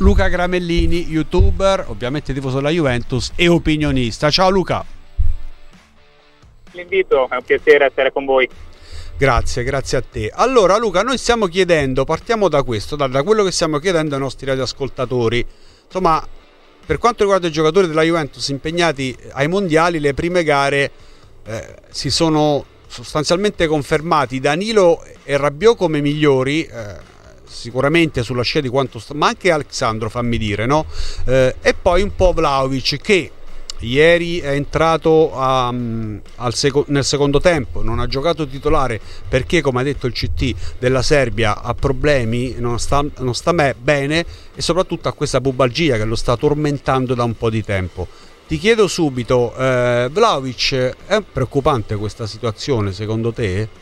Luca Gramellini, youtuber, ovviamente tifoso della Juventus e opinionista. Ciao Luca. L'invito, è un piacere essere con voi. Grazie a te. Allora Luca, noi stiamo chiedendo, partiamo da questo, da quello che stiamo chiedendo ai nostri radioascoltatori. Insomma, per quanto riguarda i giocatori della Juventus impegnati ai mondiali, le prime gare si sono sostanzialmente confermati Danilo e Rabiot come migliori, sicuramente sulla scia di quanto ma anche Alexandro, fammi dire, no? E poi un po' Vlahovic, che ieri è entrato nel secondo tempo, non ha giocato titolare perché, come ha detto il CT della Serbia, ha problemi, non sta bene, e soprattutto ha questa pubalgia che lo sta tormentando da un po' di tempo. Ti chiedo subito, Vlahovic, è preoccupante questa situazione secondo te?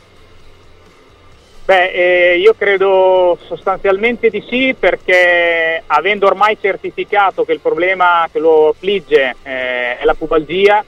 Io credo sostanzialmente di sì, perché avendo ormai certificato che il problema che lo affligge è la pubalgia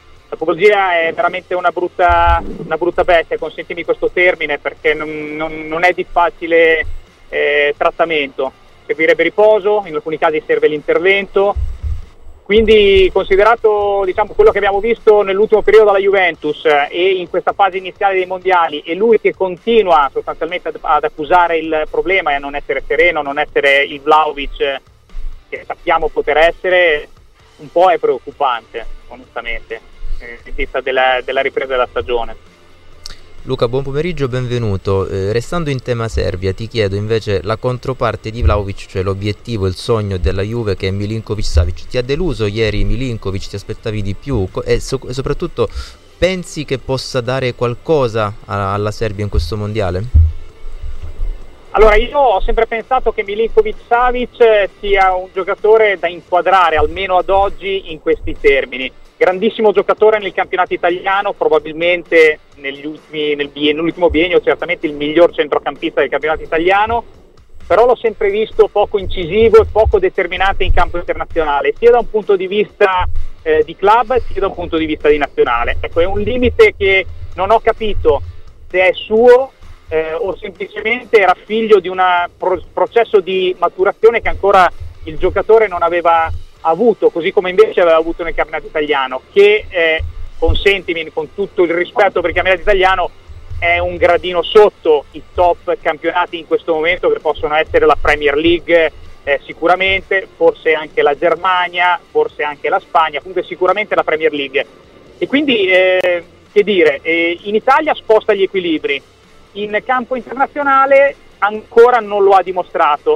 è veramente una brutta bestia, consentimi questo termine, perché non è di facile trattamento. Servirebbe riposo, in alcuni casi serve l'intervento. Quindi, considerato, diciamo, quello che abbiamo visto nell'ultimo periodo alla Juventus e in questa fase iniziale dei mondiali, e lui che continua sostanzialmente ad accusare il problema e a non essere sereno, non essere il Vlahovic che sappiamo poter essere, un po' è preoccupante, onestamente, in vista della ripresa della stagione. Luca, buon pomeriggio, benvenuto. Restando in tema Serbia, ti chiedo invece la controparte di Vlahovic, cioè l'obiettivo, il sogno della Juve, che è Milinkovic-Savic. Ti ha deluso ieri Milinkovic? Ti aspettavi di più? E soprattutto, pensi che possa dare qualcosa alla Serbia in questo mondiale? Allora, io ho sempre pensato che Milinkovic-Savic sia un giocatore da inquadrare, almeno ad oggi, in questi termini. Grandissimo giocatore nel campionato italiano, probabilmente nell'ultimo biennio certamente il miglior centrocampista del campionato italiano, però l'ho sempre visto poco incisivo e poco determinante in campo internazionale, sia da un punto di vista di club sia da un punto di vista di nazionale. Ecco, è un limite che non ho capito se è suo o semplicemente era figlio di un processo di maturazione che ancora il giocatore non aveva avuto, così come invece aveva avuto nel campionato italiano, che consentimi, con tutto il rispetto per il campionato italiano, è un gradino sotto i top campionati in questo momento, che possono essere la Premier League sicuramente, forse anche la Germania, forse anche la Spagna, comunque sicuramente la Premier League. E quindi che dire, in Italia sposta gli equilibri, in campo internazionale ancora non lo ha dimostrato.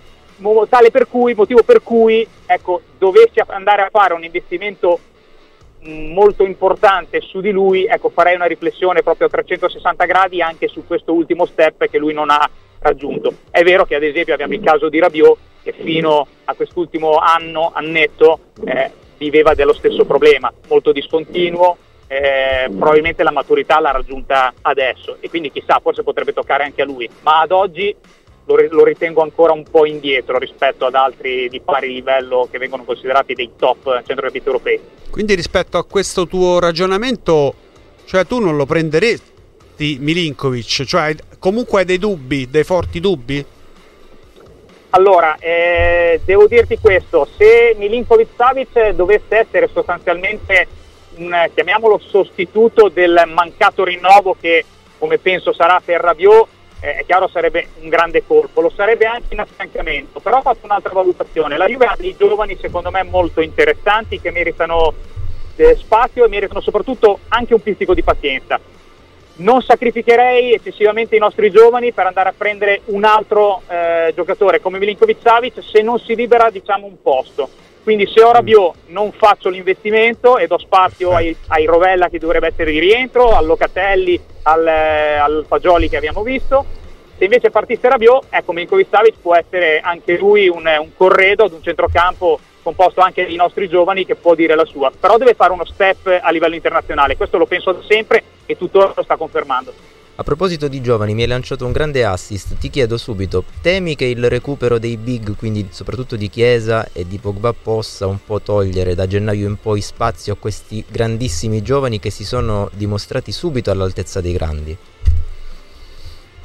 Motivo per cui ecco, dovessi andare a fare un investimento molto importante su di lui, ecco, farei una riflessione proprio a 360 gradi anche su questo ultimo step che lui non ha raggiunto. È vero che ad esempio abbiamo il caso di Rabiot, che fino a quest'ultimo annetto viveva dello stesso problema, molto discontinuo, probabilmente la maturità l'ha raggiunta adesso e quindi chissà, forse potrebbe toccare anche a lui, ma ad oggi lo ritengo ancora un po' indietro rispetto ad altri di pari livello che vengono considerati dei top centrocampisti europei. Quindi rispetto a questo tuo ragionamento, cioè tu non lo prenderesti Milinkovic, cioè comunque hai dei dubbi, dei forti dubbi? Allora, devo dirti questo, se Milinkovic-Savic dovesse essere sostanzialmente chiamiamolo sostituto del mancato rinnovo che, come penso sarà per Rabiot, è chiaro sarebbe un grande colpo, lo sarebbe anche in affiancamento, però ho fatto un'altra valutazione. La Juve ha dei giovani secondo me molto interessanti che meritano spazio e meritano soprattutto anche un pizzico di pazienza. Non sacrificherei eccessivamente i nostri giovani per andare a prendere un altro giocatore come Milinkovic-Savic se non si libera, diciamo, un posto. Quindi se ho Rabiot non faccio l'investimento e do spazio ai Rovella, che dovrebbe essere di rientro, al Locatelli, al Fagioli che abbiamo visto. Se invece partisse Rabiot, ecco, Milinkovic-Savic può essere anche lui un corredo ad un centrocampo composto anche dei nostri giovani che può dire la sua, però deve fare uno step a livello internazionale, questo lo penso da sempre e tuttora lo sta confermando. A proposito di giovani, mi hai lanciato un grande assist, ti chiedo subito, temi che il recupero dei big, quindi soprattutto di Chiesa e di Pogba, possa un po' togliere da gennaio in poi spazio a questi grandissimi giovani che si sono dimostrati subito all'altezza dei grandi?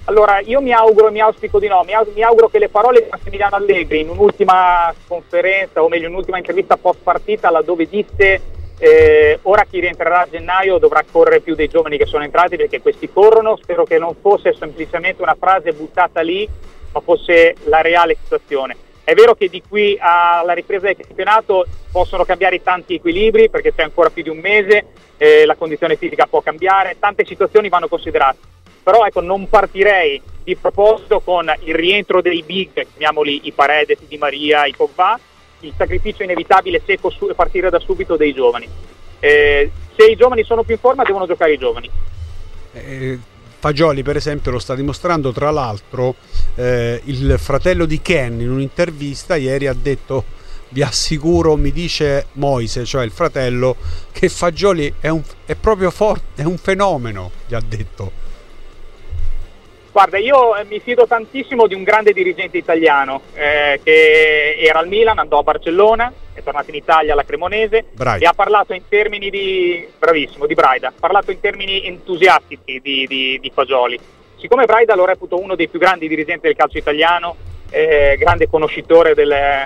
Allora, io mi auguro e mi auspico di no, mi auguro che le parole di Massimiliano Allegri in un'ultima conferenza, o meglio in un'ultima intervista post partita, laddove disse ora chi rientrerà a gennaio dovrà correre più dei giovani che sono entrati, perché questi corrono, spero che non fosse semplicemente una frase buttata lì, ma fosse la reale situazione. È vero che di qui alla ripresa del campionato possono cambiare tanti equilibri, perché c'è ancora più di un mese, la condizione fisica può cambiare, tante situazioni vanno considerate. Però ecco, non partirei di proposito con il rientro dei big, chiamiamoli i Paredes, i Di Maria, i Pogba, il sacrificio inevitabile secco partire da subito dei giovani. Se i giovani sono più in forma devono giocare i giovani. Fagioli per esempio lo sta dimostrando, tra l'altro il fratello di Ken in un'intervista ieri ha detto: vi assicuro, mi dice Moise, cioè il fratello, che Fagioli è proprio forte, è un fenomeno, gli ha detto. Guarda, io mi fido tantissimo di un grande dirigente italiano che era al Milan, andò a Barcellona, è tornato in Italia alla Cremonese e ha parlato in termini di Braida, ha parlato in termini entusiastici di Fagioli. Siccome Braida lo reputo uno dei più grandi dirigenti del calcio italiano, grande conoscitore del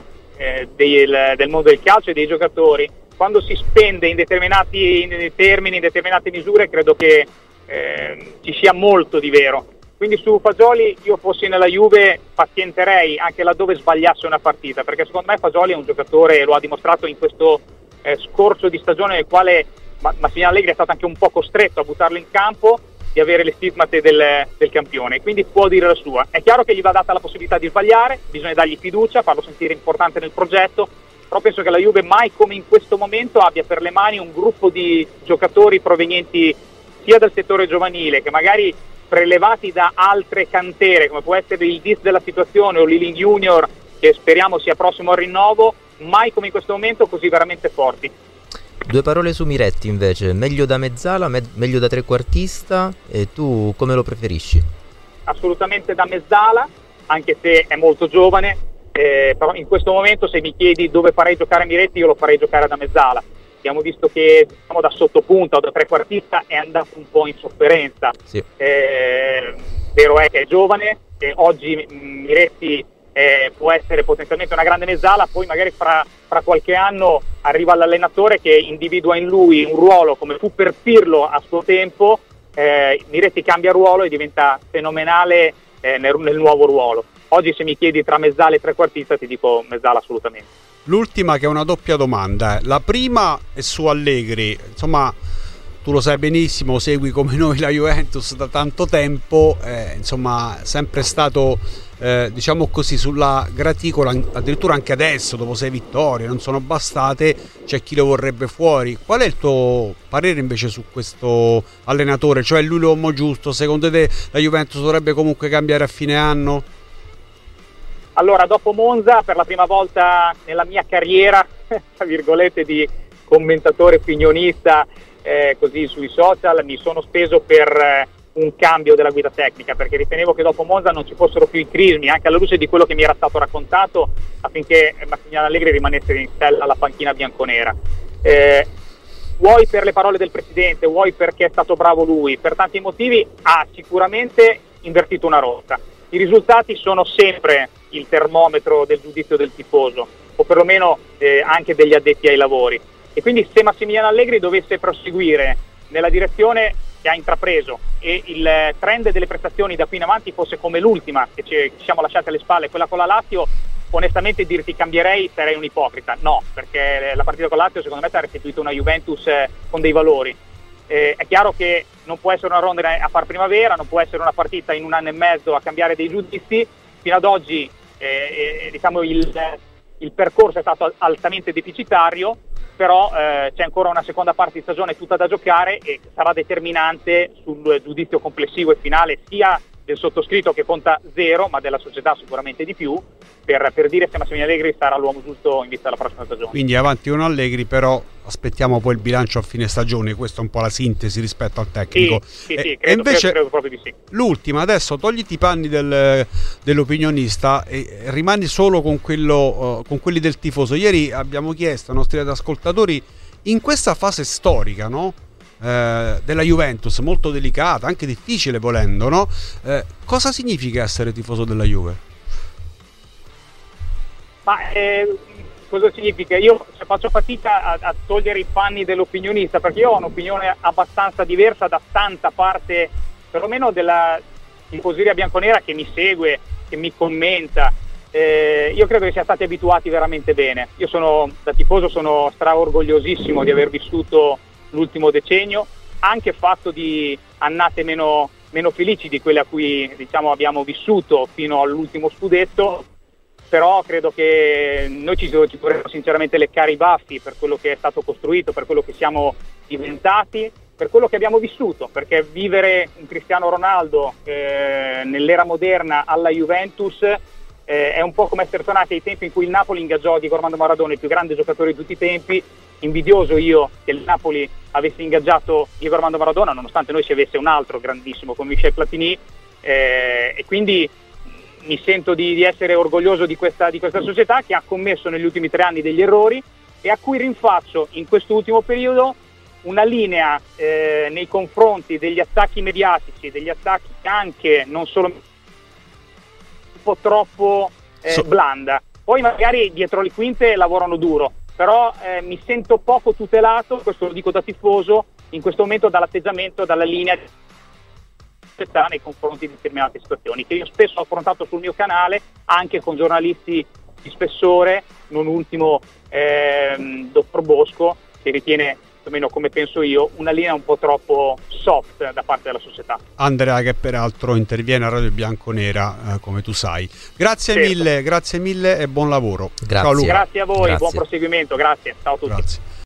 mondo del calcio e dei giocatori, quando si spende in determinati termini, in determinate misure, credo che ci sia molto di vero. Quindi su Fagioli, io fossi nella Juve, pazienterei anche laddove sbagliasse una partita, perché secondo me Fagioli è un giocatore, lo ha dimostrato in questo scorcio di stagione nel quale Massimiliano Allegri è stato anche un po' costretto a buttarlo in campo, di avere le stigmate del campione, quindi può dire la sua. È chiaro che gli va data la possibilità di sbagliare, bisogna dargli fiducia, farlo sentire importante nel progetto, però penso che la Juve mai come in questo momento abbia per le mani un gruppo di giocatori provenienti sia dal settore giovanile, che magari prelevati da altre cantere, come può essere il Dis della situazione o l'Ealing Junior, che speriamo sia prossimo al rinnovo, mai come in questo momento così veramente forti. Due parole su Miretti invece, meglio da mezzala, meglio da trequartista, e tu come lo preferisci? Assolutamente da mezzala, anche se è molto giovane, però in questo momento se mi chiedi dove farei giocare Miretti, io lo farei giocare da mezzala. Abbiamo visto che da sottopunta o da trequartista è andato un po' in sofferenza. Sì. Vero è che è giovane, oggi Miretti può essere potenzialmente una grande mezzala, poi magari fra qualche anno arriva l'allenatore che individua in lui un ruolo come fu per Pirlo a suo tempo, Miretti cambia ruolo e diventa fenomenale nel nuovo ruolo. Oggi se mi chiedi tra mezzala e trequartista ti dico mezzala assolutamente. L'ultima, che è una doppia domanda. La prima è su Allegri. Insomma, tu lo sai benissimo, segui come noi la Juventus da tanto tempo, insomma, sempre stato diciamo così sulla graticola, addirittura anche adesso dopo 6 vittorie non sono bastate, c'è chi lo vorrebbe fuori. Qual è il tuo parere invece su questo allenatore? Cioè, lui l'uomo giusto? Secondo te la Juventus dovrebbe comunque cambiare a fine anno? Allora, dopo Monza, per la prima volta nella mia carriera, tra virgolette, di commentatore opinionista, così sui social, mi sono speso per un cambio della guida tecnica, perché ritenevo che dopo Monza non ci fossero più i crismi, anche alla luce di quello che mi era stato raccontato, affinché Massimiliano Allegri rimanesse in sella alla panchina bianconera. Vuoi per le parole del presidente, vuoi perché è stato bravo lui, per tanti motivi ha sicuramente invertito una rotta. I risultati sono sempre il termometro del giudizio del tifoso, o perlomeno anche degli addetti ai lavori. E quindi se Massimiliano Allegri dovesse proseguire nella direzione che ha intrapreso e il trend delle prestazioni da qui in avanti fosse come l'ultima che ci siamo lasciati alle spalle, quella con la Lazio, onestamente dirti cambierei sarei un ipocrita. No, perché la partita con la Lazio secondo me ti ha restituito una Juventus con dei valori. È chiaro che non può essere una rondine a far primavera, non può essere una partita in un anno e mezzo a cambiare dei giudizi. Fino ad oggi diciamo il percorso è stato altamente deficitario, però c'è ancora una seconda parte di stagione tutta da giocare e sarà determinante sul giudizio complessivo e finale sia del sottoscritto, che conta 0, ma della società sicuramente di più, per dire se Massimiliano Allegri sarà l'uomo giusto in vista della prossima stagione. Quindi avanti con Allegri, però aspettiamo poi il bilancio a fine stagione. Questa è un po' la sintesi rispetto al tecnico. Sì, credo, invece credo proprio di sì. L'ultima, adesso togliti i panni dell'opinionista e rimani solo con quelli del tifoso. Ieri abbiamo chiesto ai nostri ascoltatori, in questa fase storica, no? della Juventus, molto delicata, anche difficile volendo, no? Cosa significa essere tifoso della Juve? Ma cosa significa? Io faccio fatica a togliere i panni dell'opinionista, perché io ho un'opinione abbastanza diversa da tanta parte, perlomeno della tifoseria bianconera che mi segue, che mi commenta. Io credo che siamo stati abituati veramente bene. Io da tifoso sono straorgogliosissimo di aver vissuto l'ultimo decennio, anche fatto di annate meno felici di quelle a cui, diciamo, abbiamo vissuto fino all'ultimo scudetto, però credo che noi ci dovremmo sinceramente leccare i baffi per quello che è stato costruito, per quello che siamo diventati, per quello che abbiamo vissuto, perché vivere un Cristiano Ronaldo nell'era moderna alla Juventus è un po' come essere tornati ai tempi in cui il Napoli ingaggiò Diego Armando Maradona, il più grande giocatore di tutti i tempi. Invidioso io che il Napoli avesse ingaggiato Diego Armando Maradona, nonostante noi si avesse un altro grandissimo come Michel Platini, e quindi mi sento di essere orgoglioso di questa società che ha commesso negli ultimi 3 anni degli errori e a cui rinfaccio in quest'ultimo periodo una linea nei confronti degli attacchi mediatici, degli attacchi anche non solo un po' troppo blanda. Poi magari dietro le quinte lavorano duro, però mi sento poco tutelato, questo lo dico da tifoso, in questo momento dall'atteggiamento, dalla linea nei confronti di determinate situazioni che io spesso ho affrontato sul mio canale anche con giornalisti di spessore, non ultimo Dottor Bosco, che ritiene, più o meno come penso io, una linea un po' troppo soft da parte della società. Andrea, che peraltro interviene a Radio Bianconera, come tu sai. Grazie mille e buon lavoro. Grazie. Ciao Luca. Grazie a voi, buon proseguimento, grazie, ciao a tutti. Grazie.